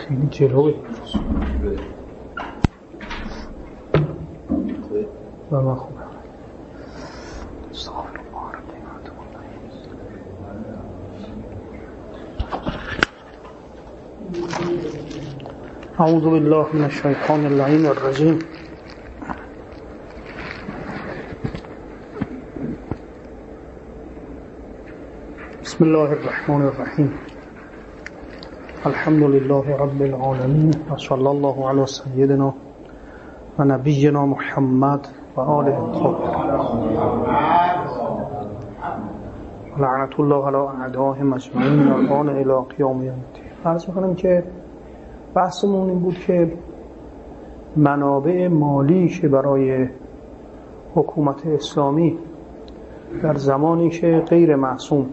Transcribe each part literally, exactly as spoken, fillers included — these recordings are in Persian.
خیلی جلوه و من خوبه استغفر الله ربی اعوذ بالله من الشیطان اللعین الرجیم بسم الله الرحمن الرحیم الحمد لله رب العالمین و صلی الله علی سیدنا و نبینا محمد و آله الطاهرین لعنت الله علی اعدائهم اجمعین و الان الی قیام یوم الدین. عرض می‌کنم که بحثمون این بود که منابع مالی که برای حکومت اسلامی در زمانی که غیر معصوم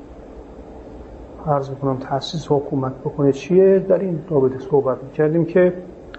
عرض می‌کنم تأسیس حکومت بکنه چیه، در این رابطه صحبت می‌کردیم که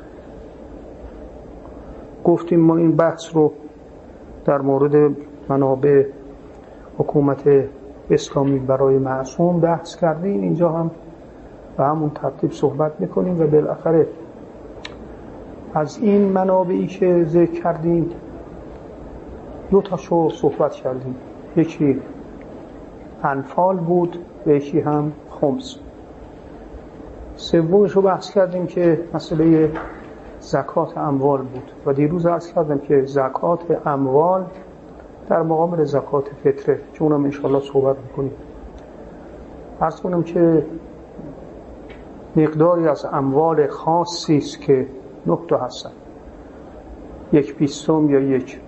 گفتیم ما این بحث رو در مورد منابع حکومت اسلامی برای معصوم بحث کردیم، اینجا هم به همون ترتیب صحبت می‌کنیم و بالاخره از این منابعی که ذکر کردیم دو تاشو صحبت کردیم، یکی انفال بود و یکی هم خمس. سومش رو بحث کردیم که مسئله زکات اموال بود و دیروز عرض کردم که زکات اموال در مقابل زکات فطره که اونم انشاءالله صحبت میکنیم. عرض کنم که مقداری از اموال خاصی است که نه تا هستن، یک بیستم یا یک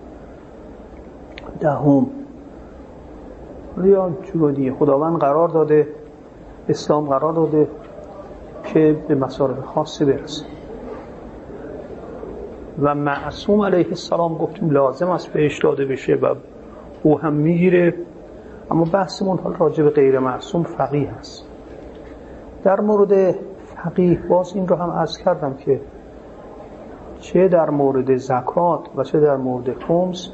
دهم یا چون دیگه خداوند قرار داده، اسلام قرار داده که به مصارف خاصی برسه و معصوم علیه السلام گفتیم لازم است بهش داده بشه و او هم میگیره. اما بحثمون حال راجع به غیر معصوم فقیه هست. در مورد فقیه باز این رو هم عرض کردم که چه در مورد زکات و چه در مورد خمس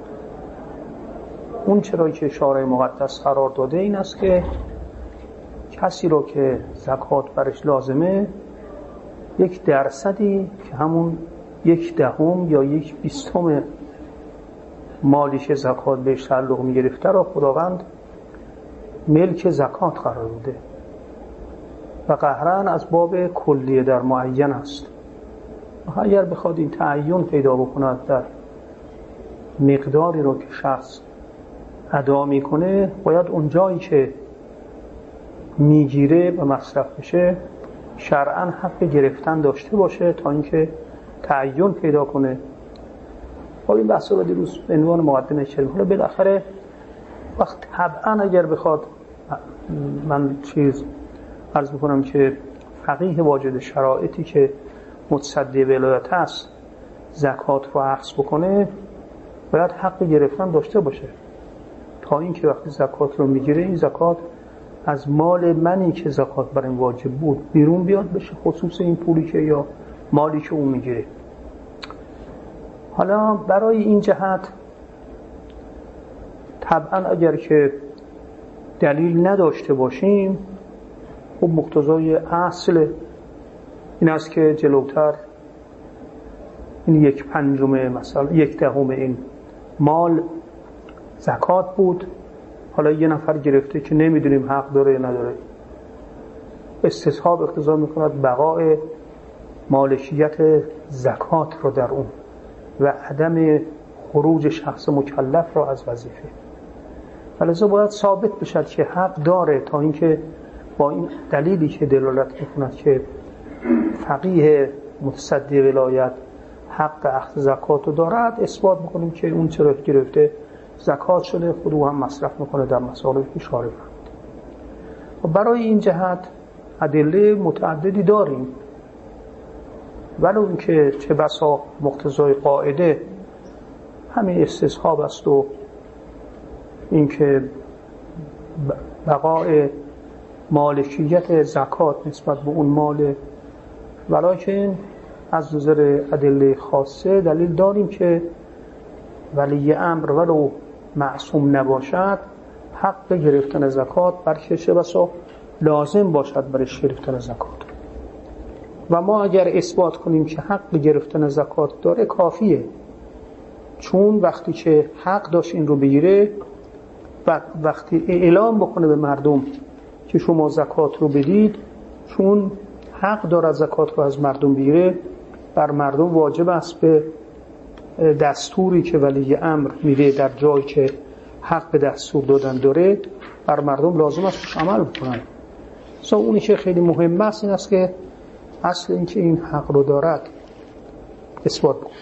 اون چرایی که شارع مقدس قرار داده این است که کسی رو که زکات برش لازمه یک درصدی که همون یک دهم یا یک بیستم مالیش زکات بهش تعلق میگرفته را خداوند ملک زکات قرار داده و قهرن از باب کلیه در معین است. اگر بخواد این تعین پیدا بکند در مقداری رو که شخص ادا میکنه باید اون جایی که میگیره و مصرف بشه شرعاً حق گرفتن داشته باشه تا اینکه تعین پیدا کنه. خب این بحث رو دیروز به عنوان مقدمه کردیم. حالا بالاخره وقت طبعاً اگر بخواد من چیز عرض میکنم که فقیه واجد شرایطی که متصدی ولایت هست زکات رو اخذ بکنه باید حق گرفتن داشته باشه تا اینکه وقتی زکات رو میگیره این زکات از مال منی که زکات بر این واجب بود بیرون بیاد بشه، خصوص این پولی که یا مالی که اون میگیره. حالا برای این جهت طبعا اگر که دلیل نداشته باشیم خب مقتضای اصل این است که جلوتر این یک پنجم مثلا یک دهم این مال زکات بود، حالا یه نفر گرفته که نمیدونیم حق داره یا نداره، استصحاب اقتضا میکند بقای مالکیت زکات رو در اون و عدم خروج شخص مکلف را از وظیفه. فلذا باید ثابت بشد که حق داره تا اینکه با این دلیلی که دلالت میکند که فقیه متصدی ولایت حق اخذ زکات رو دارد اثبات میکنیم که اون چرا گرفته زکات شده خود او هم مصرف میکنه در مصارفی که شارع فرمود. و برای این جهت ادله متعددی داریم ولو اینکه چه بسا مقتضای قاعده همین استصحاب است و اینکه بقای مالکیت زکات نسبت به اون مال، ولیکن از نظر ادله خاصه دلیل داریم که ولی امر ولو معصوم نباشد حق گرفتن زکات بلکه چه بسا لازم باشد برای گرفتن زکات. و ما اگر اثبات کنیم که حق گرفتن زکات داره کافیه، چون وقتی که حق داشت این رو بگیره و وقتی اعلام بکنه به مردم که شما زکات رو بدید، چون حق داره زکات رو از مردم بگیره، بر مردم واجب است به دستوری که ولی امر میده در جایی که حق به دستور دادن داره، بر مردم لازم است عمل بکنن. مثلا اونی که خیلی مهم است این است که اصل این که این حق رو دارد اثبات بکن.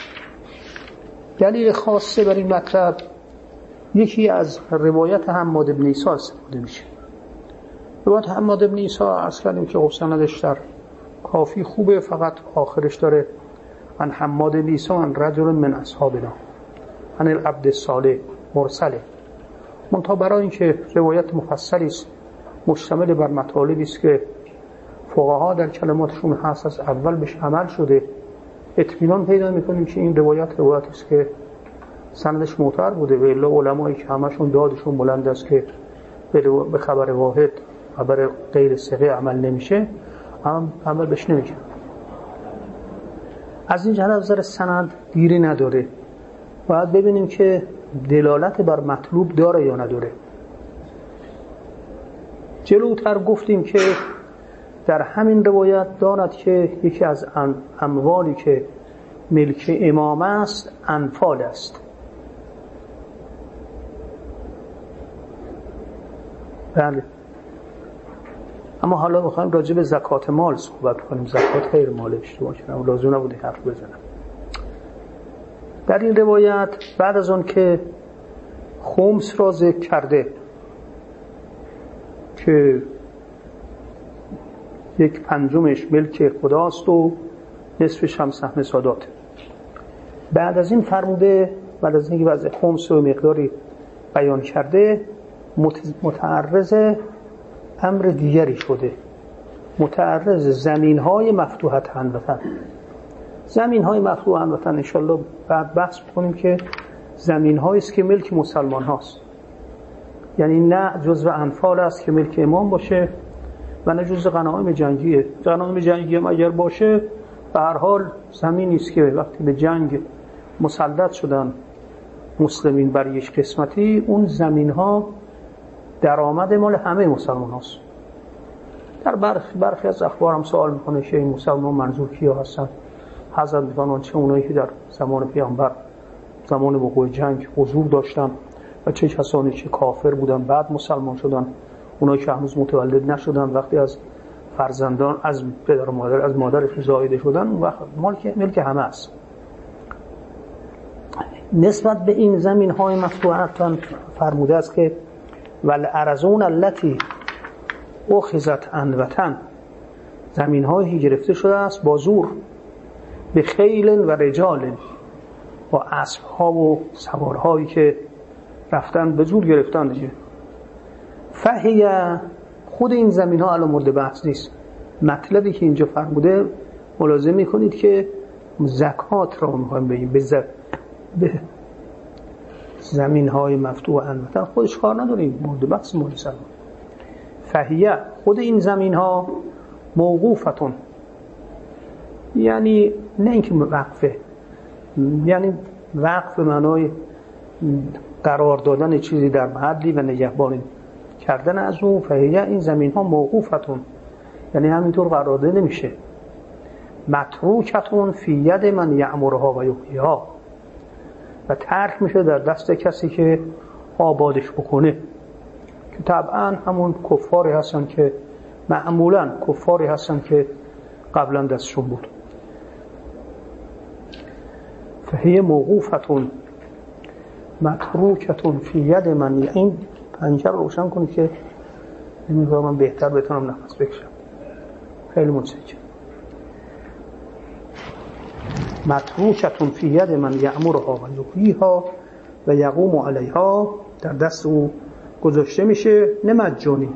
دلیل خاصه بر این مطلب یکی از روایت حماد بن عیسی استفاده میشه. روایت حماد بن عیسی اصلا این که سندش در کافی خوبه، فقط آخرش داره عن حماد بن عیسی عن رجل من اصحابنا عن العبد الصالح مرسله. منتها برای اینکه روایت مفصلی است مشتمل بر مطالبی است که فقها در کلماتشون هست از اول بهش عمل شده، اطمینان پیدا میکنیم که این روایت روایتی است که سندش معتبر بوده و الا علمایی که همشون دادشون بلند است که به خبر واحد خبر غیر ثقه عمل نمیشه، هم عمل بهش نمیشه. از این جهت از نظر سند دیری نداره، باید ببینیم که دلالت بر مطلوب داره یا نداره. جلوتر گفتیم که در همین روایت دارد که یکی از اموالی که ملک امام است انفال است. بله. اما حالا بخوایم راجع به زکات مال صحبت کنیم. زکات غیر مال اشتباه شدم، لازم نبوده حرف بزنم. در این روایت بعد از اون که خمس را ذکر کرده که یک پنجمش ملک خداست و نصفش هم سهم سادات، بعد از این فرموده، بعد از اینکه وضع خمس و مقداری بیان کرده، متعرض امر دیگری شده، متعرض زمین های مفتوحت هموطن. زمین های مفتوح هموطن انشالله بعد بحث بکنیم که زمین هایی است که ملک مسلمان هاست، یعنی نه جزء انفال است که ملک امام باشه و نه جزء غنایم جنگیه. غنایم جنگی هم اگر باشه به هر حال زمینی است که وقتی به جنگ مسلط شدن مسلمین بر یک قسمتی، اون زمین ها درآمد مال همه مسلمان هاست. در برخی, برخی از اخبار هم سوال میکنه که این مسلمان منظور کیا هستن؟ حضرت میگن چه اونایی که در زمان پیامبر زمان وقوع جنگ حضور داشتن و چه کسانی که کافر بودن بعد مسلمان شدن، اونایی که هنوز متولد نشدن وقتی از فرزندان از پدر و مادر از مادرشون زایده شدن، اون وقت ملک ملک همه است. نسبت به این زمین های مفتوحتان فرموده است که والارضون التي اخذت عن وطن، زمین هایی گرفته شده است با زور، به خیل و رجال، با اسب ها و سوارهایی که رفتن به زور گرفتن دیگه. فهی، خود این زمین ها الان مورد بحث نیست. مطلبی که اینجا فرموده ملاحظه میکنید که زکات را میخوایم بگیم به, ز... به زمین های مفتوح انوطن خودش کار نداریم، مورد بحث مورد سلام. فهیه، خود این زمین ها موقوفتون، یعنی نه اینکه وقفه، یعنی وقف به معنای قرار دادن چیزی در محلی و نگهبانی کردن از اون. فهیه، این زمین ها موقوفتون، یعنی همینطور قرار داده نمیشه. متروکتون فی ید من یعمرها و یحییها، و ترک میشه در دست کسی که آبادش بکنه، که طبعا همون کفاری هستن که معمولا کفاری هستن که قبلا دستشون بود. فهی موقوفتون متروکتون فی ید من. این پنجره رو روشن کنید که نمیدونم من بهتر بتونم نفس بکشم. خیلی متشکرم. متروکتون فی ید من یأمرها و یحییها و یقوم علیها، در دست او گذاشته میشه، نه مجانی.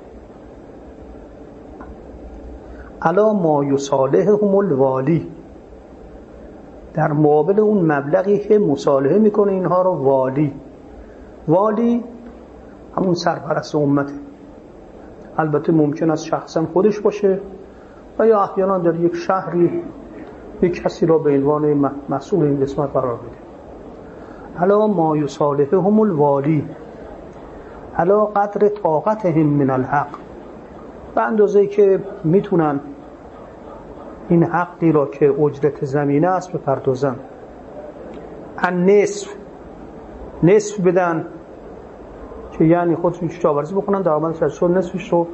الا ما یصالحهم الوالی، در مقابل اون مبلغی که مصالحه میکنه اینها رو والی. والی همون سرپرست امته. البته ممکن است شخصا خودش باشه، و یا احیانا در یک شهری یک کسی را به عنوان مسئول این قسمت قرار بده. علا ما یصالحهم الوالی علا قدر طاقتهم من الحق، به اندازه‌ای که میتونن این حقی را که اجرت زمینه است بپردازن. ان نصف نصف بدن که یعنی خودشون کشاورزی بکنن، درآمدش از چون نصفش رو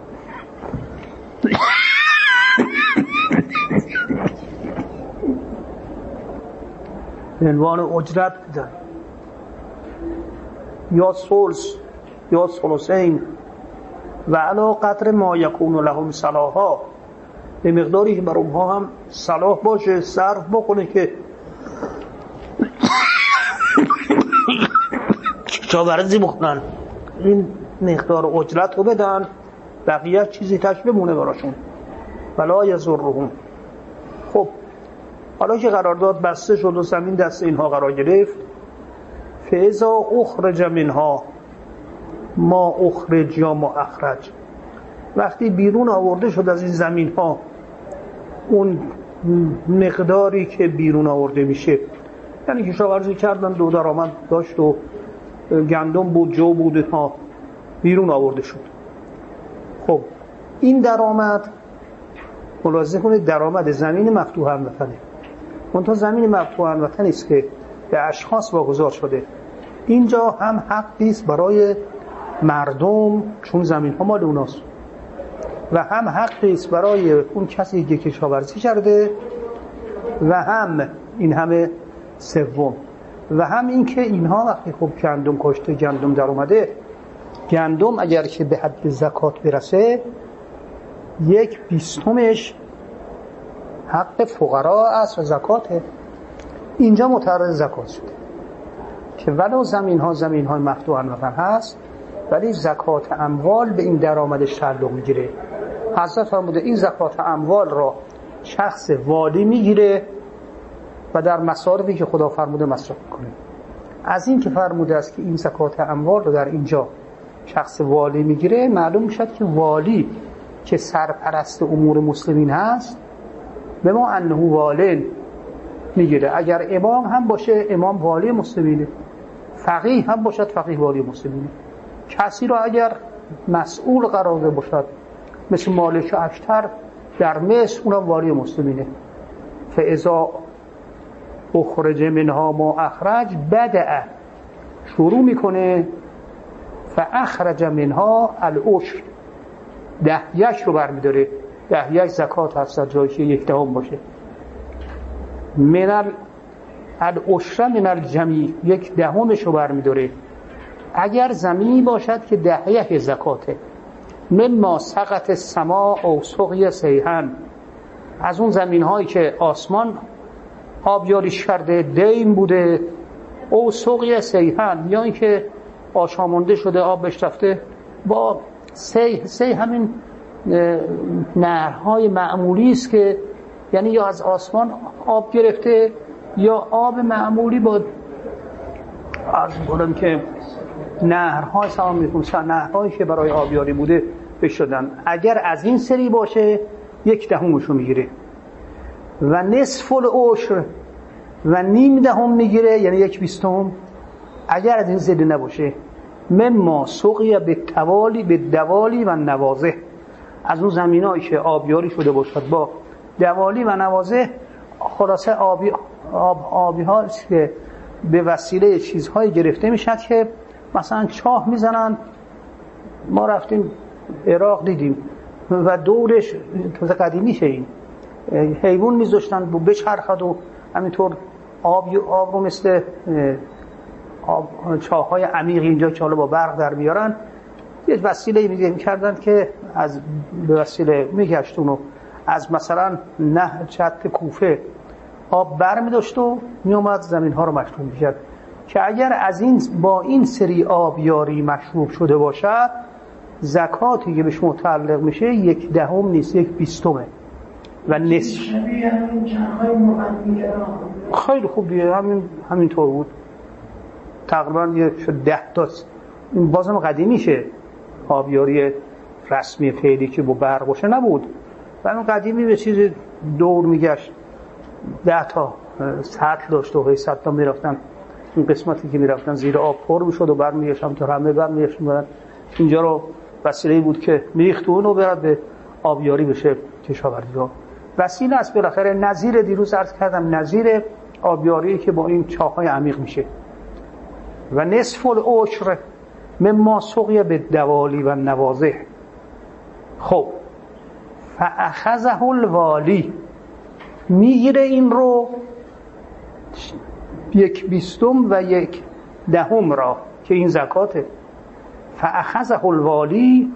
به عنوان اجرت بدن، یا ثلث یا ثلثین و علا قدر ما یکون لهم صلاحا، به مقداری که بر اونها هم صلاح باشه صرف بکنه که کشاورزی بکنن، این مقدار اجرت رو بدن، بقیه چیزی تش بمونه براشون. ولا یضرهم. خب حالا که قرارداد بسته شد و زمین دست اینها قرار گرفت، فاذا اخرج منها ما اخرج یا ما اخرج، وقتی بیرون آورده شد از این زمین ها اون مقداری که بیرون آورده میشه، یعنی کشاورزی کردن دو درآمد داشت و گندم بود جو بود ها بیرون آورده شد. خب این درآمد ملاحظه کنید درآمد زمین مفتوح هموطنه، منتها زمین مفتوح هموطنی است که به اشخاص واگذار شده. اینجا هم حقی است برای مردم چون زمین ها مال اوناست و هم حقی است برای اون کسی که کشاورزی کرده و هم این همه سوم و هم این که اینها وقتی خب گندم کاشته گندم در اومده، گندم اگر که به حد زکات برسه یک بیستمش حق فقرا است و زکاته. اینجا متعرض زکات شده که ولو زمین ها زمین های مفتوح الوطن هست ولی زکات اموال به این درآمدش تعلق میگیره. حضرت فرموده این زکات اموال را شخص والی میگیره و در مصارفی که خدا فرموده مصرف کنه. از این که فرموده است که این زکات اموال رو در اینجا شخص والی میگیره، معلوم میشد که والی که سرپرست امور مسلمین هست به ما انه والن میگیره. اگر امام هم باشه امام والی مسلمینه، فقیه هم باشد فقیه والی مسلمینه. کسی را اگر مسئول قرار داده باشد مثل مالک اشتر در مصر اونم والی مسلمینه. فاذا اخرج منها ما اخرج بدأ شروع میکنه فاخرج منها العشر، ده یک رو برمیداره. ده یک زکات هست جایی که یک دهم باشه. من العشر من الجمیع، یک دهمش رو برمیداره. اگر زمینی باشد که ده یک زکاته، مما سقط السماء او سقی سیحن، از اون زمین هایی که آسمان آبیاریش کرده دیم بوده، او سقی سیحن یا این که آشامونده شده آب بهش رفته با سی سی همین نهرهای معمولی است که یعنی یا از آسمان آب گرفته یا آب معمولی با عرض می‌کنم که نهرهای سلام میکنم نهرهایی که برای آبیاری بوده بشدن. اگر از این سری باشه یک دهمشو میگیره و نصف العشر و نیم دهم میگیره یعنی یک بیستم. اگر از این زده نباشه مما سقی به توالی به دوالی و نوازه، از اون زمینایی که آبیاری شده باشد با دوالی و نوازه، خلاصه آبی آب آبی ها که به وسیله چیزهای گرفته میشد که مثلا چاه میزنن. ما رفتیم عراق دیدیم و دورش تازه قدیمیشه این حیوان میذاشتن بچرخد و همینطور آب آب رو مثل آب چاه‌های عمیق اینجا که حالا با برق در بیارن یه وسیله میگه میکردن که از به وسیله میگشتون و از مثلا نهر چت کوفه آب بر میداشت و میومد زمین ها رو مشروب میکرد که اگر از این با این سری آبیاری مشروب شده باشد زکاتی که بهش متعلق میشه یک دهم نیست، یک بیستمه و نصف. خیلی خوب دیگه همین همینطور بود تقریبا یه ده تا. این بازم قدیمیشه، آبیاری رسمی فعلی که با برق باشه نبود. و اون قدیمی به چیز دور میگشت، ده تا سطل داشت و سطل تا میرفتن این قسمتی که میرفتن زیر آب پر میشد و برمیگشتن تا رمه برمیگشتن. اینجا رو وسیله بود که میریخت اون رو برد به آبیاری بشه کشاورزی ها. وسیله است بالاخره، نظیر دیروز عرض کردم، نظیر آبیاری که با این چاهای عمیق میشه. و نصف العشر مما سقی به دوالی و نوازه. خب فاخذه الوالی، میگیره این رو یک بیستم و یک دهم را که این زکاته. فاخذه الوالی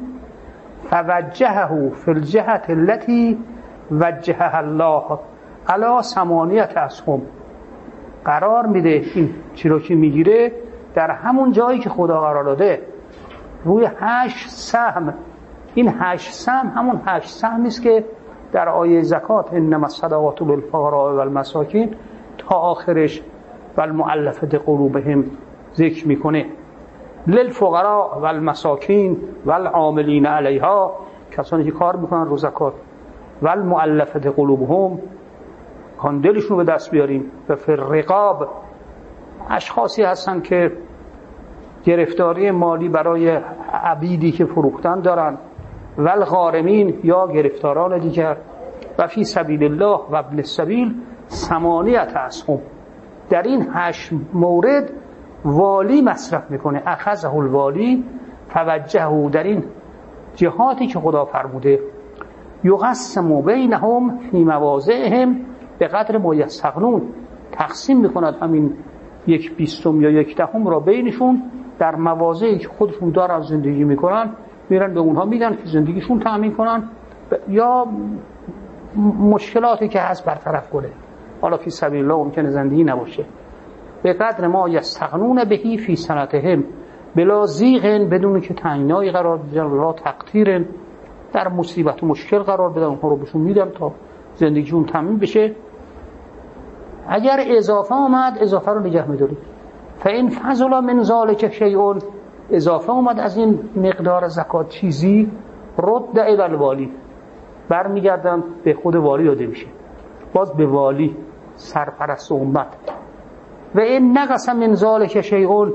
فوجهه فی الجهة التي وجهها الله علی ثمانیة اسهم، قرار میده این چی رو که میگیره در همون جایی که خدا قرار داده، روی هشت سهم. این هشت سهم همون هشت سهمی است که در آیه زکات انما الصدقات للفقراء والمساکین تا آخرش و المؤلفة قلوبهم ذکر میکنه. للفقراء والمساکین والعاملین علیها، کسانی که کار میکنن رو زکات، والمؤلفة قلوبهم، کان دلشون به دست بیاریم. و فی الرقاب، اشخاصی هستن که گرفتاری مالی برای عبیدی که فروختن دارن، والغارمین، یا گرفتاران دیگر. و فی سبیل الله و ابن السبیل ثمانیة اسهم، در این هشت مورد والی مصرف میکنه. اخذه الوالی فوجهه، در این جهاتی که خدا فرموده. یقسم بینهم فی مواضعهم به قدر ما یستغنون، تقسیم میکند همین یک بیستم یا یک دهم را بینشون در مواضعی که خودشون دارن زندگی میکنن، میرن به اونها میدن که زندگیشون تأمین کنن یا مشکلاتی که هست برطرف کنه. حالا فی سبیل الله ممکنه زندگی نباشه. به قدر ما یستغنون بهی فی سنتهم، بلا زیغ، بدون که تنگنایی قرار بدن، بلا تقتیر، در مصیبت و مشکل قرار بدن، اونها رو بهشون میدن تا زندگیشون تامین بشه. اگر اضافه آمد، اضافه رو نگه می‌دارید. فإن فضل من ذلک شیء، اضافه آمد از این مقدار زکات چیزی، رد الی الوالی، برمیگردن به خود والی داده میشه، باز به والی، سرپرست امت. و این نقص من ذلک شیء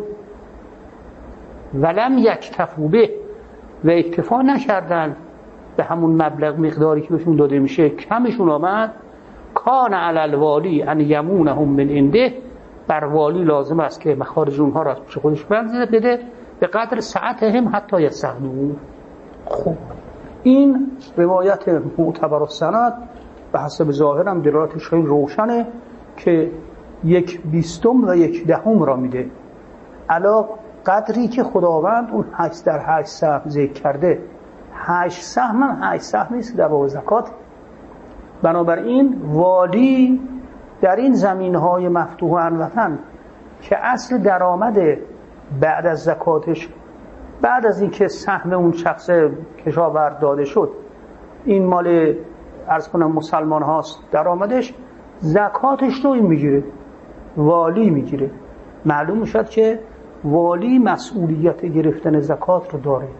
ولم یکتفوا به، و اکتفا نکردن به همون مبلغ مقداری که بهشون داده میشه، کمشون آمد، کان علی الوالی ان یمونهم من عنده، بر والی لازم است که مخارج اونها را از پیش خودش بنزده بده، به قدر سعتهم حتی یستغنون. خب این روایت معتبر السند به حسب ظاهرم دلالتش خیلی روشنه که یک بیستم و یک دهم را میده علا قدری که خداوند اون هشت در هشت سهم ذکر کرده. هشت سهم هم هشت سهم نیست در باب زکات. بنابراین والی در این زمینهای مفتوح الوطن که اصل درآمد بعد از زکاتش، بعد از این که سهم اون شخص کشاورز داده شد، این مال عرض کنم مسلمان هاست، درآمدش زکاتش رو این میگیره، والی میگیره. معلوم شد که والی مسئولیت گرفتن زکات رو داره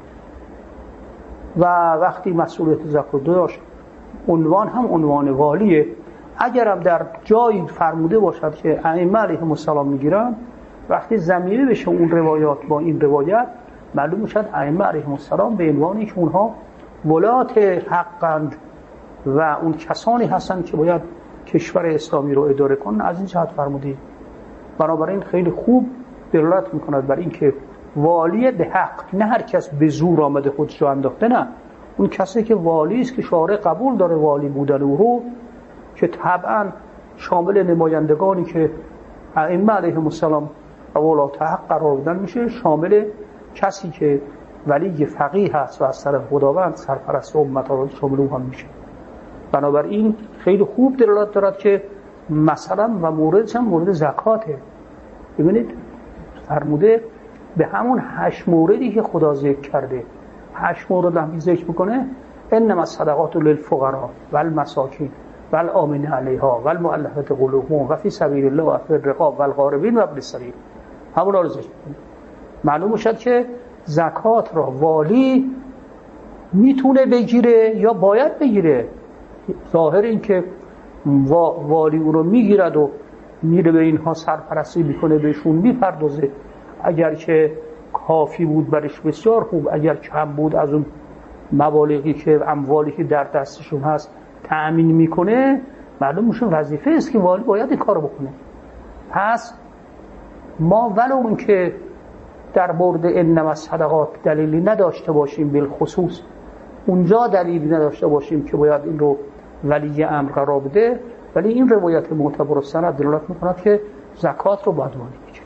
و وقتی مسئولیت زکات داشت، عنوان هم عنوان والیه. اگرم در جایی فرموده باشد که ائمه علیهم السلام میگیرن، وقتی ضمیره بشه اون روایات با این روایت، معلوم شد ائمه علیهم السلام به عنوانی که اونها ولات حقند و اون کسانی هستند که باید کشور اسلامی رو اداره کنن، از این جهت فرموده. بنابراین خیلی خوب دلالت میکند بر این که والی به حق، نه هر کس به زور آمده خودش رو انداخته، نه، اون کسی که والی است که شارع قبول داره والی بودن او رو، که طبعا شامل نمایندگانی که ائمه علیهم السلام ولات حق قرار دادن میشه، شامل کسی که ولی فقیه هست و از طرف خداوند سرپرست امت ها شامل او هم میشه. بنابراین خیلی خوب دلالت دارد که مثلا و موردش هم مورد زکاته. ببینید فرموده به همون هشت موردی که خدا ذکر کرده، هشت مورد هم ذکر میکنه، انما الصدقات للفقراء والمساکین والآمنین علیها والمؤلفة قلوبهم و فی سبیل الله و فی الرقاب والغارمین و ابن السبیل، همون رو ذکر میکنه. معلوم شد که زکات را والی میتونه بگیره یا باید بگیره. ظاهر این که والی اون رو میگیرد و میره به اینها سرپرستی میکنه، بهشون میپردازه، اگر که کافی بود برش بسیار خوب، اگر کم بود از اون مبالغی که اموالی که در دستشون هست تأمین میکنه، معلوم میشه وظیفه است که والی باید این کارو بکنه. پس ما ولو اون که در مورد انما الصدقات دلیلی نداشته باشیم، بالخصوص اونجا دلیلی نداشته باشیم که باید این رو ولی امر قرار بده، ولی این روایت معتبر و سند دلالت میکند که زکات رو باید والی بگیره.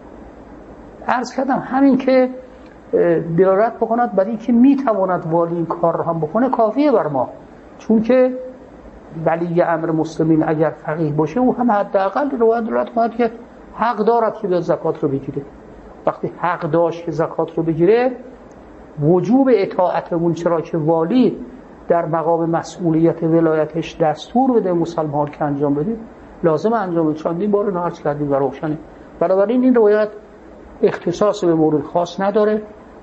عرض کردم همین که دلالت بکند برای اینکه میتواند والی این کار رو هم بکنه کافیه بر ما، چون که ولی امر مسلمین اگر فقیه باشه او هم حداقل روایت دلالت کند که حق دارد که به زکات رو بگیره. وقتی حق داشت که زکات رو بگیره، وجوب اطاعت اون، چرا که والی در مقام مسئولیت ولایتش دستور بده مسلمان که انجام بده، لازم انجام بده. چندین بار اینو عرض کردیم و روشنه. بنابراین این روایت اختصاص به مورد خاص نداره،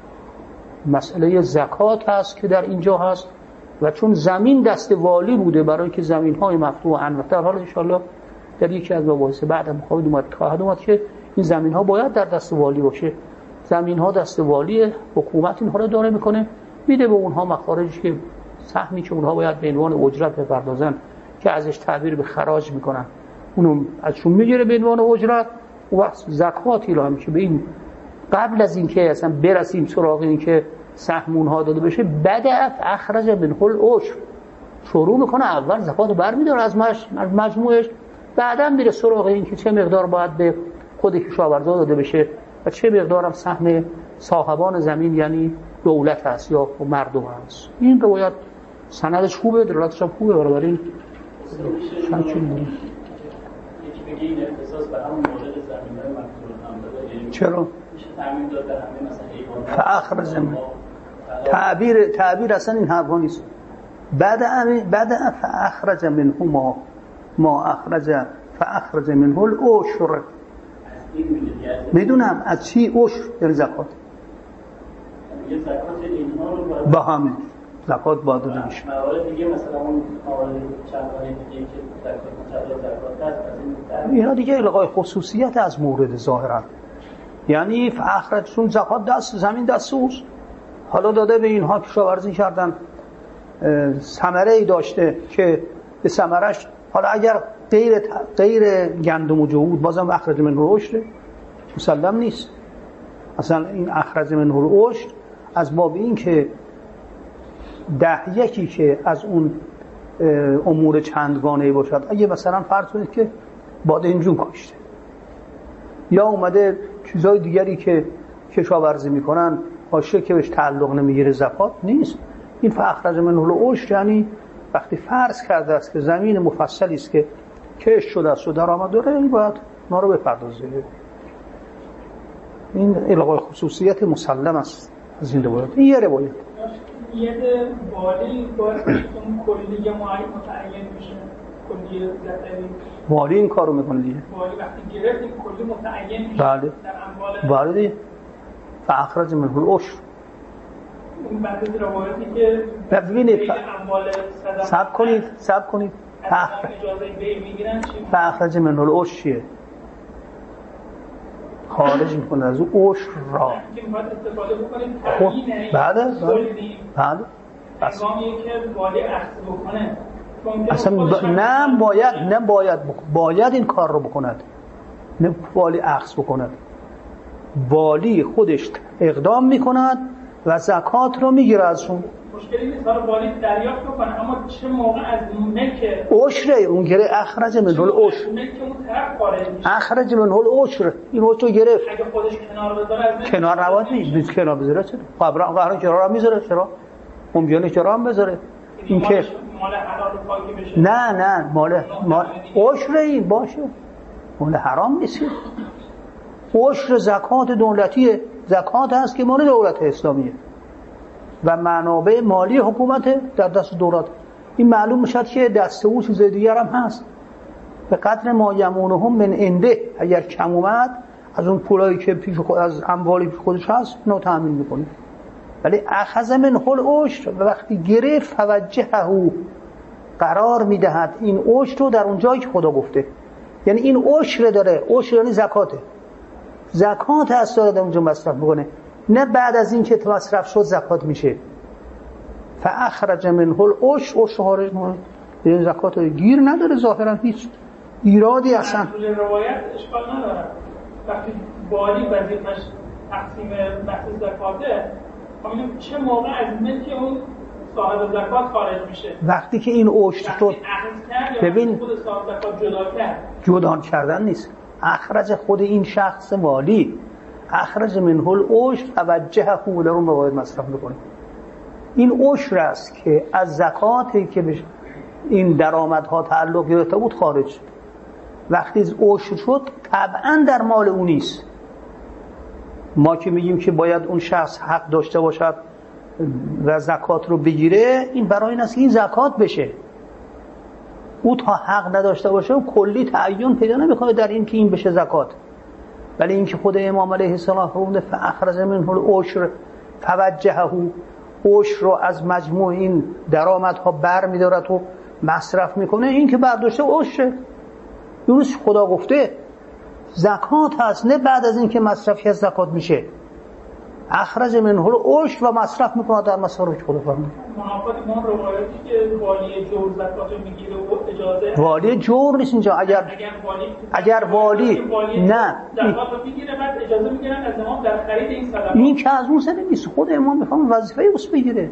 مسئله زکات هست که در اینجا هست و چون زمین دست والی بوده برای که زمین‌های مفتوح ان، در حال ان شاءالله در یکی از مباحث بعدم خواهد اومد خواهد اومد که این زمین‌ها باید در دست والی باشه. زمین‌ها دست والیه، حکومت اینها رو داره میکنه، میده به اونها مخارجی که سهمی که اونها باید به عنوان اجرت بپردازن که ازش تعبیر به خراج میکنن، اونو ازشون میگیره به عنوان اجرت. و وقت زکاتی رو هم که به این قبل از اینکه اصلا برسیم سراغ این که سهم اونها داده بشه، بدأ اخرج منه العشر، شروع میکنه اول زکات رو برمیداره از مجموعش، بعدا میره سراغ این که چه مقدار باید به خود کشاورزا داده بشه و چه مقدار هم سهم صاحبان زمین یعنی دولت هست یا مردم هست. این روایت سندش خوبه، دلالتش هم خوبه. برای این بگی این اختصاص به همون مورد زمین‌های مقصود هم داره. چرا؟ میشه تعمیم داد در همه مثلا حیوانات. فاخرج من تعبیر تعبیر اصلا این حرفا نیست. بعد بعد فاخرج منه ما ما اخرج فاخرج منه العشر. میدونم از چی عشر در زکات. یه زکات اینها رو با همین زکات باید داده میشه. موارد دیگه مثلا اون موارد چند وارد دیگه که زکات مطلق زکات هست از این اینا دیگه الغای خصوصیت از مورد ظاهرا، یعنی فاخرجون زکات دست زمین دست اوست، حالا داده به اینها کشاورزی کردن، ثمره ای داشته که به ثمرش حالا اگر غیر غیر گندم و جو بود بازم اخرج منه العشر مسلم نیست. اصلا این اخرج منه العشر از باب این که ده یکی که از اون امور چندگانه باشد، اگه مثلا فرض کنید که بادمجون کاشته یا اومده چیزای دیگری که کشاورزی میکنن حاشیه که بهش تعلق نمیگیره زکات نیست. این فاخرج منه العشر یعنی وقتی فرض کرده است که زمین مفصلی است که کش شده است و درآمد داره، این باید ما رو بپردازه. این الغای خصوصیت مسلم است از این روایت. این یه روایت نیت والی باید اون کلیه معین متعین میشه. کلیه زکاتی والی این کارو میکنه دیگه. والی وقتی گرفت این کلیه متعین میشه. بله. در اموال بله. فاخرج منه العشر. اون بعد از روایتی که ببینید اموال صدقه صبر کنید صبر کنید اجازه بی میگیرن چی؟ فاخرج منه العشر چیه؟ خارج میکنه از اون عشر را. که باید استفاده بکنیم خب تعیین بعد بعد بس هنگامی که والی اخذ بکنه اصلا با... نه باید نه باید بک... باید این کار رو بکند، نه والی اخذ بکند. والی خودش اقدام میکند و زکات رو میگیره ازشون. مشکلی نیست حالا والی دریافت بکنه، اما چه موقع از ملک عشره اون گره اخرج منه العشر، ملک اون طرف خارج میشه. اخرج منه العشر این عشر رو گرفت. اگه خودش کنار بذاره از کنار نباید نیست، کنار بذاره چرا؟ قبران قهران کنار هم میذاره، چرا؟ ممکنه کنار هم بذاره. این که مال حلال پاکی بشه. نه نه مال مال عشر این باشه، مال حرام نیست. عشر زکات دولتیه، زکات هست که مال دولت اسلامیه و منابع مالی حکومت در دست دولت. این معلوم میشه که دست او چیز دیگر هم هست. به قدر ما یمونهم من عنده، اگر کم اومد از اون پولایی که پیش خود از اموالی پیش خودش هست نو تامین میکنه. ولی اخذ منه العشر و وقتی گرفت توجهه قرار میدهد این عشر رو در اون جایی که خدا گفته. یعنی این عشر داره، عشر یعنی زکاته، زکات هست داره در اونجا مصرف میکنه، نه بعد از این که مصرف شد زکات میشه. فاخرج منه العشر، عشر خارج میکنه، این زکات گیر نداره ظاهرا، هیچ ایرادی اصلا. طول روایت اشکال نداره، وقتی والی وظیفش تقسیم بحث زکاته، همین چه موقع از ملک اون صاحب زکات خارج میشه؟ وقتی که این عشر شد. ببین خود صاحب زکات جدا کرد، جدا کردن نیست، اخرج خود این شخص والی، اخرج منه العشر توجهه رو باید مصرف بکنه. این عشر است که از زکاتی که به این درآمدها تعلق گرفته بود خارج شد. وقتی از عشر شد طبعا در مال اون نیست. ما که میگیم که باید اون شخص حق داشته باشد و زکات رو بگیره، این برای این است که این زکات بشه. او تا حق نداشته باشه و کلی تعین پیدا نمیکنه در این که این بشه زکات. ولی این که خود امام علیه السلام فرموده فاخرج منه العشر توجهه، عشر رو از مجموع این درآمدها بر می‌دارد و مصرف میکنه، این که برداشته عشر. یونس خدا گفته زکات هست، نه بعد از این که مصرفی از زکات میشه. اخرج منه العشر و مصرف میکنه در مصارف خدا فرمود. منافات ما روایتی که والی جور زکات رو میگیره و اجازه، والی جور نیست اینجا. اگر اگر والی اگر والی, والی نه زکات رو میگیره بعد اجازه میگیرن از امام در خرید این صدقات، این که از اون سر نیست. خود امام میفهمه وظیفه اوست بگیره،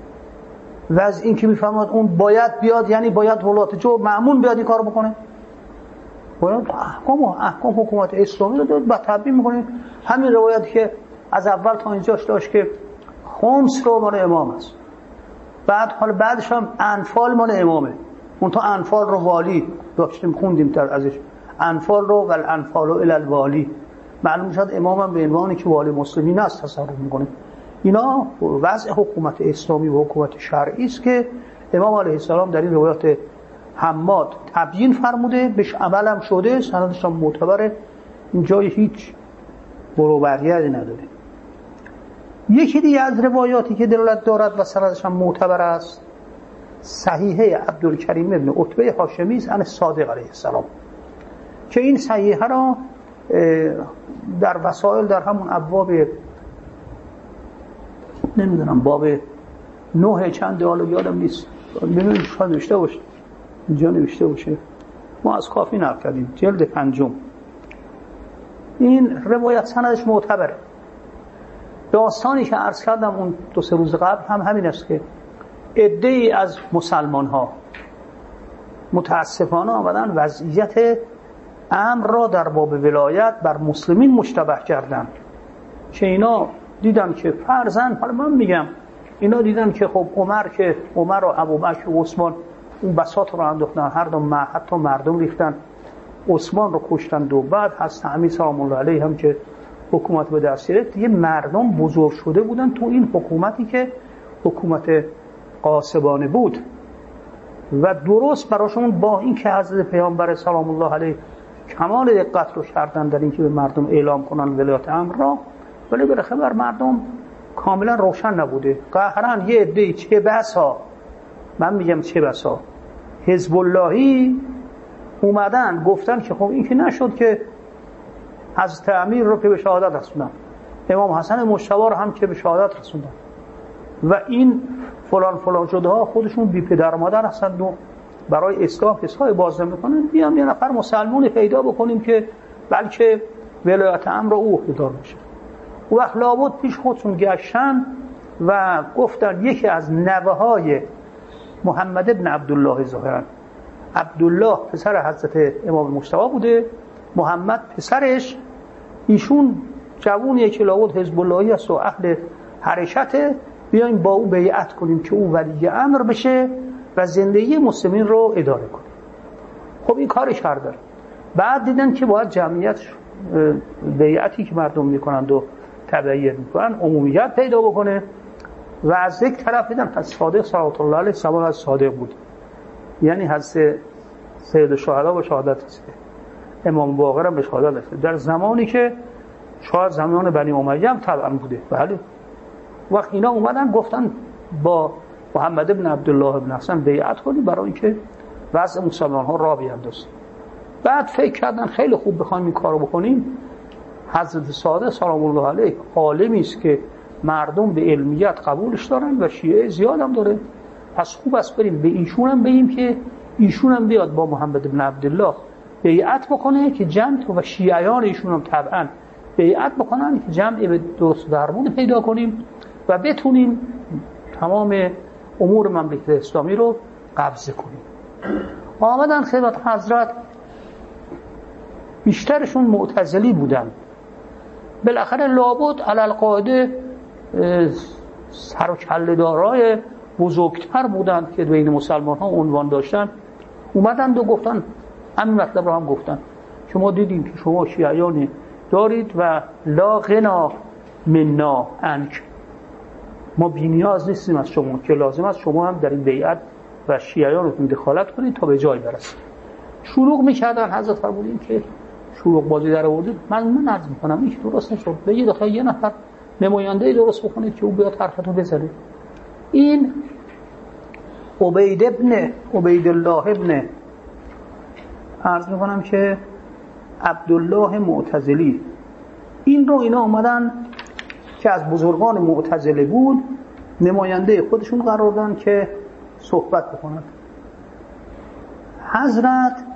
و از این که میفهمد اون باید بیاد، یعنی باید ولایت جور مأمون بیاد این کارو بکنه، باید احکام و احکام حکومت اسلامی رو داد تطبیق میکنه. همین روایت که از اول تا اینجاش داشت که خمس رو مال امام است، بعد حالا بعدش هم انفال مال امامه. اون تا انفال رو والی داشتیم خوندیم در ازش، انفال رو ول انفال الی الوالی، معلوم شد امام هم به عنوانی که والی مسلمین است تصرف میکنه. اینا وضع حکومت اسلامی و حکومت شرعی است که امام علیه السلام در این روایت حماد تبیین فرموده، بهش عمل هم شده، سندش هم معتبره، اینجا هیچ بروبریتی نداره. یکی دیگه از روایاتی که دلالت دارد و سندش هم معتبر است، صحیحه عبدالکریم ابن عتبه هاشمی است عن صادق علیه السلام، که این صحیحه را در وسائل در همون ابواب نمیدونم باب نه چند حالا یادم نیست، ببینید شاید نوشته باشه، اینجا نوشته باشه، ما از کافی نقل کردیم جلد پنجم. این روایت سندش معتبره. داستانی که عرض کردم اون دو سه روز قبل هم همین است که عده‌ای از مسلمان ها متاسفانه آمدن وضعیت امر را در باب ولایت بر مسلمین مشتبه کردن، که اینا دیدن که فرضاً، حالا من میگم اینا دیدن که خب عمر که عمر و ابوبکر و عثمان اون بساط رو انداختن، هر دو ما حتی مردم ریختن، عثمان رو کشتن، دو بعد حضرت علی سلام الله علیه هم که حکومت به دست گرفت، دیگه مردم بزرگ شده بودن تو این حکومتی که حکومت غاصبانه بود و درست براشون با این که حضرت پیامبر سلام الله علیه کمال دقت رو کردن در این که به مردم اعلام کنن ولایت امر را، ولی بالاخره بر مردم کاملا روشن نبوده. قهرن یه عده چه بسا، من میگم چه بسا حزب اللهی اومدن گفتن که خب این که نشد که حضرت امیر رو که به شهادت رسوندن، امام حسن مجتبی رو هم که به شهادت رسوندن، و این فلان فلان شده ها خودشون بی پدر مادر هستند و برای اصلاح حساب باز نمیکنن، بیام یه نفر مسلمانی پیدا بکنیم که بلکه ولایت امر رو او عهده‌دار بشه. و وقت لابد پیش خودشون گشتن و گفتن یکی از نوه‌های محمد ابن عبدالله ظاهرا، عبدالله پسر حضرت امام مجتبی بوده، محمد پسرش، ایشون جوونیه که لابد حزب اللهی است و اهل حرکته، بیایم با او بیعت کنیم که او ولی امر بشه و زندگی مسلمین رو اداره کنه. خب این کارش کردن. بعد دیدن که باید جمعیت بیعتی که مردم میکنند و تبعیت میکنن عمومیت پیدا بکنه، و از یک طرف دیدن حضرت صادق صلوات الله علیه سوال از صادق بود، یعنی حضرت سید الشهدا به شهادت رسیده، امام باقر هم به شهادت رسیده در زمانی که شاید زمان بنی امیه هم طبعا بوده. بله وقت اینا اومدن گفتن با محمد ابن عبدالله ابن حسن بیعت کنیم برای اینکه وضع مسلمان ها را بیندازیم. بعد فکر کردن خیلی خوب بخوایم این کارو بکنیم، حضرت صادق سلام الله علیه عالمی است که مردم به علمیت قبولش دارن و شیعه زیاد هم داره، پس خوب است بریم به ایشون هم بگیم که ایشون هم بیاد با محمد ابن عبدالله بیعت بکنه که جمع و شیعیان ایشون هم طبعا بیعت بکنن که جمع به درست درمون پیدا کنیم و بتونیم تمام امور مملکت اسلامی رو قبضه کنیم. آمدن خدمت حضرت، بیشترشون معتزلی بودن، بالاخره لابد علالقاعده سر و کله دارای بزرگتر بودن که بین مسلمان ها عنوان داشتن، اومدن و گفتن همین مطلب رو هم گفتن که ما دیدیم که شما شیعیانی دارید و لا غنا منا عنک، ما بی‌نیاز نیستیم از شما که لازم است شما هم در این بیعت و شیعیانتون دخالت کنید تا به جای برسید. شروع میکردن، حضرت فرمودین که شروع بازی در آوردید، من من عرض میکنم این درست نشد، بگید آخه یه نفر نماینده درست بکنید که او بیاد حرفتو بزنه. این عبید ابن عبید الله ابن عرض میکنم که عبدالله معتزلی، این رو اینا اومدن که از بزرگان معتزله بود نماینده خودشون قرار دادن که صحبت بکنن. حضرت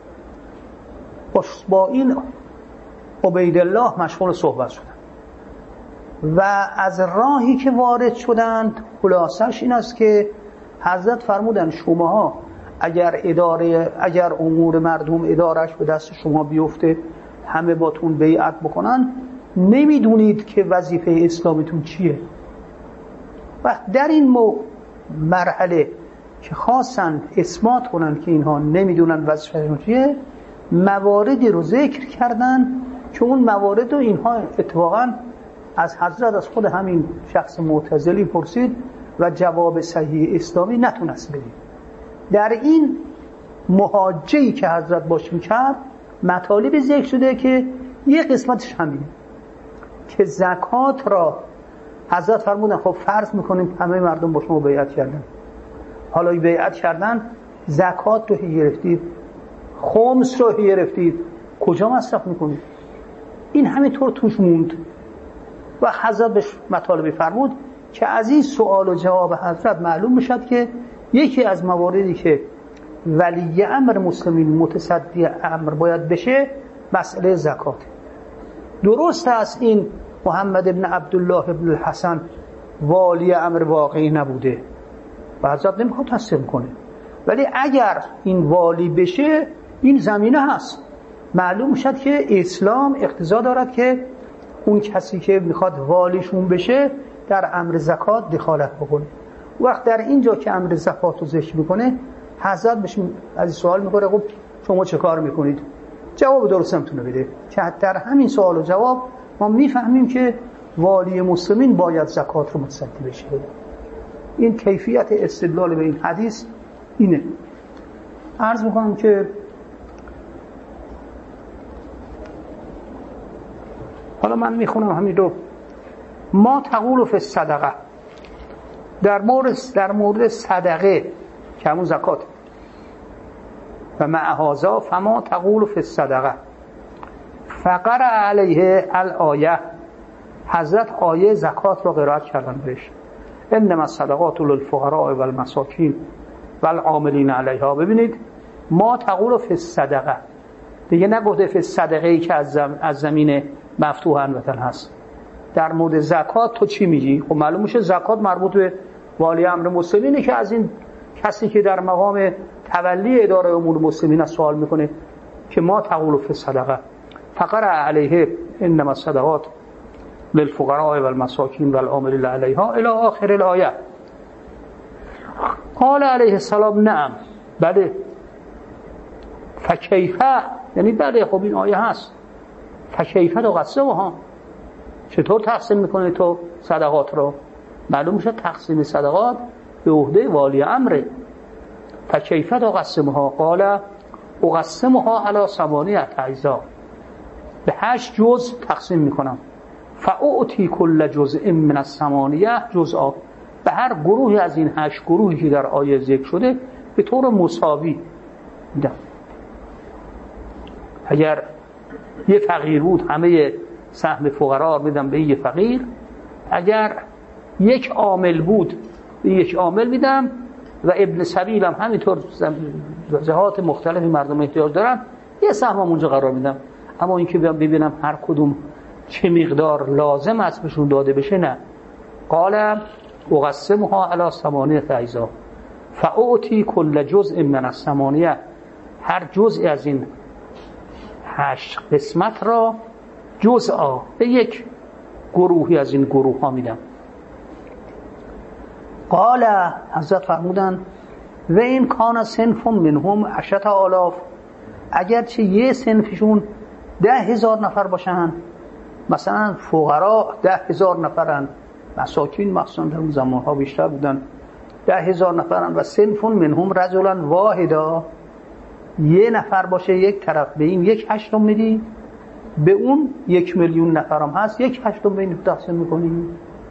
با این عبید الله مشغول صحبت شدن و از راهی که وارد شدند خلاصش این است که حضرت فرمودن شماها اگر اداره اگر امور مردم ادارش به دست شما بیفته، همه باتون بیعت بکنن، نمیدونید که وظیفه اسلامیتون چیه. و در این مرحله که خواستن اثبات کنن که اینها نمیدونن وظیفهشون چیه، مواردی رو ذکر کردن که اون موارد رو اینها اتفاقا از حضرت از خود همین شخص معتزلی پرسید و جواب صحیح اسلامی نتونست بده. در این محاجه‌ای که حضرت باش میکرد مطالب ذکر شده که یه قسمتش همینه که زکات را حضرت فرمودن خب فرض میکنیم همه مردم با شما بیعت کردن، حالا بیعت کردن، زکات رو گرفتید، خمس رو گرفتید، کجا مصرف میکنید؟ این همینطور توش موند و حضرت بهش مطالبی فرمود که از این سوال و جواب حضرت معلوم میشد که یکی از مواردی که ولی امر مسلمین متصدی امر باید بشه مسئله زکات. درست است این محمد ابن عبدالله ابن الحسن والی امر واقعی نبوده و حضرت نمیخواد تصدیق کنه، ولی اگر این والی بشه این زمینه هست، معلوم شد که اسلام اقتضا دارد که اون کسی که میخواد والیشون بشه در امر زکات دخالت بکنه. وقت در اینجا که امر زکات رو ذکر میکنه حضرت بهش از سوال میکنه خب شما چه کار میکنید؟ جواب درست نمیتونه بده که در همین سوال و جواب ما میفهمیم که والی مسلمین باید زکات رو متصدی بشه. این کیفیت استدلال به این حدیث اینه. عرض میکنم که حالا من میخونم همین رو. ما تقول فی الصدقه، در مورد در مورد صدقه که همون زکات، و مع هذا فما تقول فی الصدقه فقرأ علیه الآیه، حضرت آیه زکات رو قرائت کردن بهش. انما الصدقات للفقراء والمساکین والعاملین علیها. ببینید ما تقول فی الصدقه، دیگه نگفته فی الصدقه ای که از, زم... از زمین مفتوح هموطن هست. در مورد زکات تو چی میگی؟ خب معلوم میشه زکات مربوط به والی امر مسلمینه که از این کسی که در مقام تولی اداره امور مسلمین سوال میکنه که ما تقول فی الصدقه فقرأ علیه انما الصدقات للفقراء والمساکین والعاملین علیها الی آخر الآیه. قال علیه السلام نعم، بله. فکیفه، یعنی بله خب این آیه هست. فکیفه رو قسمه ها، چطور تقسیم میکنه تو صدقات رو؟ معلوم میشه تقسیم صدقات به عهده والی امره. فکیفه رو قسمه ها؟ قال اقسمها علی ثمانیة اجزاء، به هشت جزء تقسیم میکنم. فاعطی کل جزء من الثمانیة جزءا، به هر گروهی از این هشت گروهی که در آیه ذکر شده به طور مساوی میدم. اگر یه فقیر بود همه سهم فقرا میدم به یه فقیر، اگر یک عامل بود به یک عامل میدم و ابن سبیل هم همینطور جهات مختلفی مردم احتیاج دارن یه سهم هم اونجا قرار میدم. اما اینکه ببینم هر کدوم چه مقدار لازم است بهشون داده بشه نه. قال اقسمها علی ثمانیة اجزاء فاعطی کل جزء من الثمانیة، هر جزء از این هشت قسمت را جزءا به یک گروهی از این گروه ها میدم. قال حضرت فرمودن و این کان صنف منهم عشرة آلاف، اگرچه یه صنفشون ده هزار نفر باشن، مثلا فقرا ده هزار نفرن، مساکین مخصوصا در اون زمان ها بیشتر بودن، ده هزار نفرن و صنف منهم رجلا واحدا، یه نفر باشه یک طرف به این یک هشتم میدی، به اون یک میلیون نفرم هست یک هشتم به این تقسیم میکنی.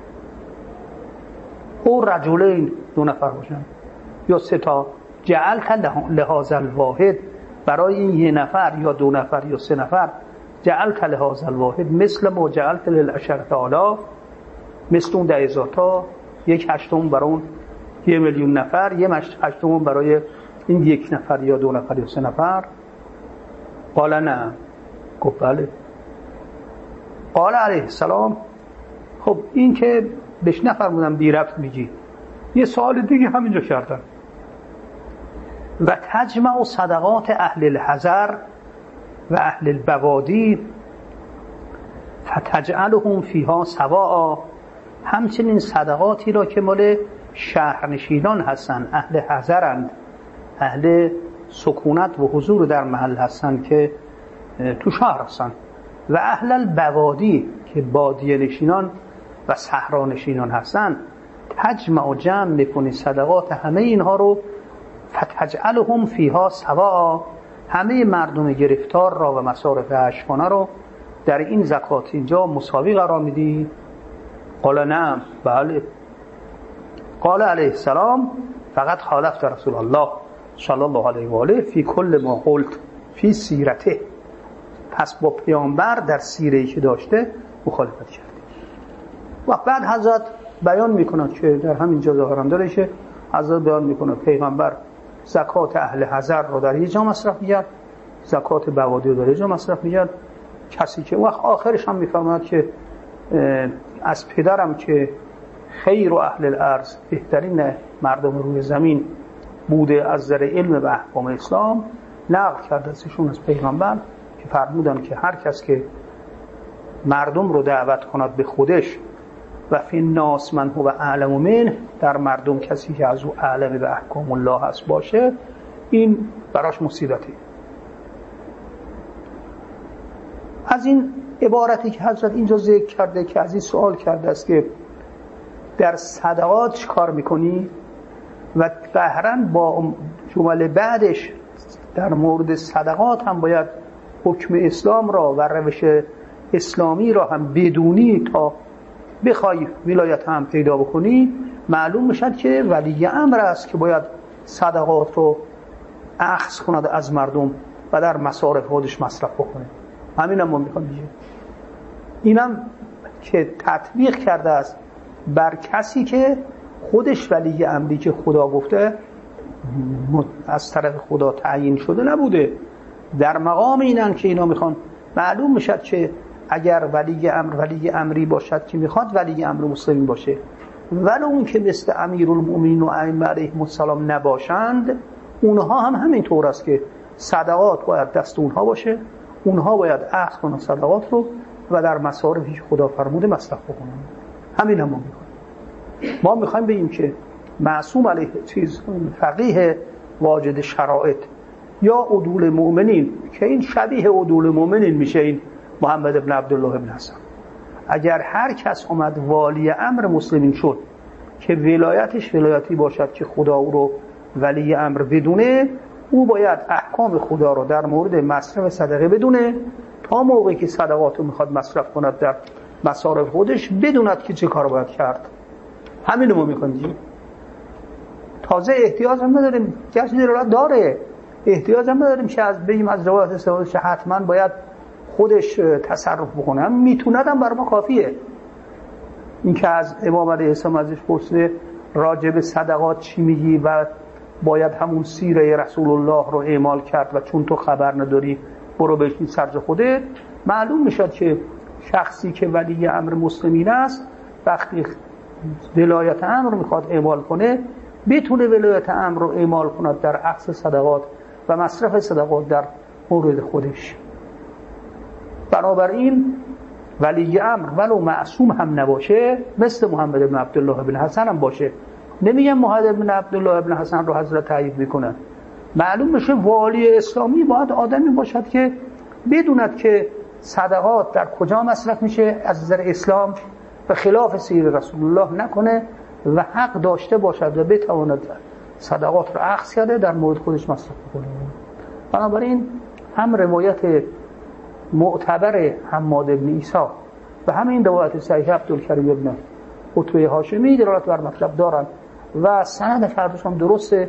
او رجلین دو نفر باشن یا سه تا، جعلت لهذا الواحد، برای این یه نفر یا دو نفر یا سه نفر جعلت لهذا الواحد مثل ما جعلت للعشرة آلاف، مثل اون ده هزار تا یک هشتم برای اون یه میلیون نفر، یه هشتم برای این یک نفر یا دو نفر یا سه نفر. قال نه، گفت بله. قال علیه السلام خب این که بهش نفرمودم بی ربط میگی، یه سوال دیگه همینجا کردن. و تجمع صدقات اهل الحضر و اهل البوادی فتجعلهم فیها سواء، همچنین صدقاتی را که مال شهرنشینان هستن، اهل حضرند، اهل سکونت و حضور در محل هستن که تو شهر هستن، و اهل البوادی که بادیه نشینان و صحرا نشینان هستن، تجمع و جمع میکنی صدقات همه اینها رو، فتجعلهم فیها سواء، همه مردم گرفتار را و مصارف اشکانه رو در این زکات اینجا مساوی قرار میدی؟ قال نعم، بله. قال علیه السلام فقط خالفت رسول الله صلی الله علیه و آله فی کل ما قلت فی سیرته، پس با پیامبر در سیره‌ای که داشته مخالفت کرد. و بعد حضرت بیان میکنند که در همین جا ظاهرا داره که حضرت بیان میکنه پیغمبر زکات اهل حضر رو در یه جا مصرف می‌کرد، زکات بوادی رو در یه جا مصرف می‌کرد. کسی که وقت آخرش هم میفهمد که از پدرم که خیر و اهل الارض، بهترین مردم روی زمین بوده از نظر علم و احکام اسلام، نقل کرده ازشون از پیغمبر که فرمودن که هر کس که مردم رو دعوت کند به خودش و فی الناس من هو اعلم منه، در مردم کسی که از او اعلم به احکام الله هست باشه، این براش مصیبتی. از این عبارتی که حضرت اینجا ذکر کرده که از این سوال کرده است که در صدقات چه کار میکنی، و قهرن با جمله بعدش در مورد صدقات هم باید حکم اسلام را و روش اسلامی را هم بدونی تا بخوای ولایت هم پیدا بکنی، معلوم میشد که ولی امر است که باید صدقات رو اخذ کند از مردم و در مصارف خودش مصرف بکنه. همین هم ما میخوام بگیم. اینم که تطبیق کرده است بر کسی که خودش ولی امری که خدا گفته از طرف خدا تعیین شده نبوده، در مقام اینن که اینا میخوان. معلوم میشد که اگر ولی امر ولی امری باشد که میخواد ولی امر مسلمین باشه، ولی اون که مثل امیرالمومنین و ائمه علیهم السلام نباشند، اونها هم همین طور است که صدقات باید دست اونها باشه، اونها باید اخذ کنن صدقات رو و در مصارفی که خدا فرموده مصرف بکنن. همین هم ما میخوایم. ما میخوایم بگیم که معصوم علیه چیز فقیه واجد شرایط یا عدول مؤمنین، که این شبیه عدول مؤمنین میشه، این محمد ابن عبدالله ابن حسن، اگر هر کس اومد والی امر مسلمین شد که ولایتش ولایتی باشد که خدا او رو ولی امر بدونه، او باید احکام خدا رو در مورد مصرف صدقه بدونه، تا موقعی که صدقات رو میخواد مصرف کند در مصارف خودش بدوند که چه کار باید کرد. همین رو ما میخوایم. تازه احتیاج هم نداریم، گرچه دلالت داره، احتیاج هم نداریم که از بگیم از روایت استفاده شه حتما باید خودش تصرف بکنه، هم میتوند هم برای ما کافیه. این که از امام علیه السلام ازش پرسیده راجع به صدقات چی میگی و باید همون سیره رسول الله رو اعمال کرد و چون تو خبر نداری برو بشین سرج خودت، معلوم میشد که شخصی که ولی امر مسلمین است وقتی ولایت امر رو میخواد اعمال کنه بتونه ولایت امر رو اعمال کند در عکس صدقات و مصرف صدقات در مورد خودش. بنابراین ولی امر ولو معصوم هم نباشه، مثل محمد بن عبدالله بن حسن هم باشه. نمیگم محمد بن عبدالله بن حسن رو حضرت تایید میکنن، معلوم میشه والی اسلامی باید آدمی باشد که بدوند که صدقات در کجا مصرف میشه از نظر اسلام، به خلاف سیر رسول الله نکنه و حق داشته باشد و بتواند صدقات رو اخذ کرده در مورد خودش مصرف کنه. بنابراین هم روایت معتبر حماد بن عیسی و همین روایت صحیح عبدالکریم ابن عتبه هاشمی دلالت بر مطلب دارن و سند فردشون درسته،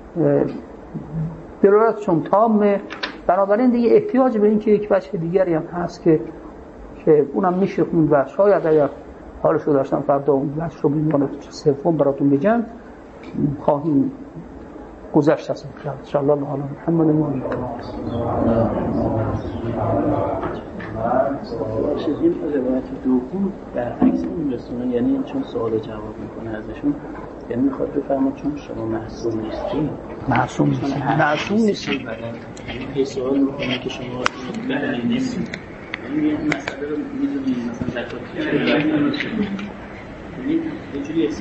دلالتشون تامه. بنابراین دیگه احتیاج به این که یک بچه دیگری هم هست که که اونم میشه خوند و شاید اگر حالشو داشتم فردا اون بچه رو بیمانه سوم براتون بگم خواهیم گذشت هستم کرد انشاءالله. الله محمد مومن شدیم روایت دوم برعکس این رسولان، یعنی چون سوال جواب میکنه ازشون، یعنی میخواد بفرماد چون شما معصوم نیستی. معصوم نیستی معصوم نیستی یعنی سوال میکنه که شما بلدی نیستی، یعنی مسئله رو میدونی مثلا زکات چیه، یعنی یه جوری